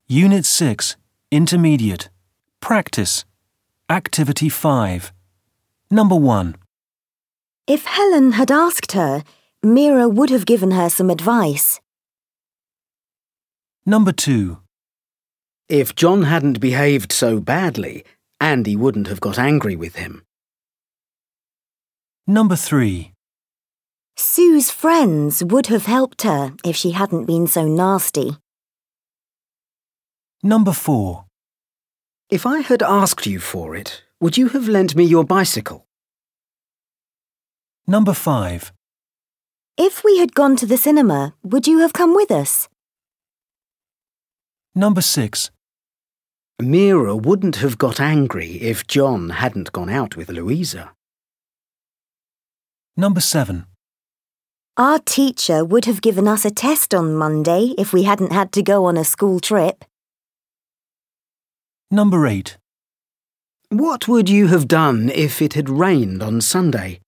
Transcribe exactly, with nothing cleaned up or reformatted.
Unit six, Intermediate. Practice. Activity five. Number one. If Helen had asked her, Mira would have given her some advice. Number two. If John hadn't behaved so badly, Andy wouldn't have got angry with him. Number three. Sue's friends would have helped her if she hadn't been so nasty. Number four. If I had asked you for it, would you have lent me your bicycle? Number five. If we had gone to the cinema, would you have come with us? Number six. Mira wouldn't have got angry if John hadn't gone out with Louisa. Number seven. Our teacher would have given us a test on Monday if we hadn't had to go on a school trip. Number eight. What would you have done if it had rained on Sunday?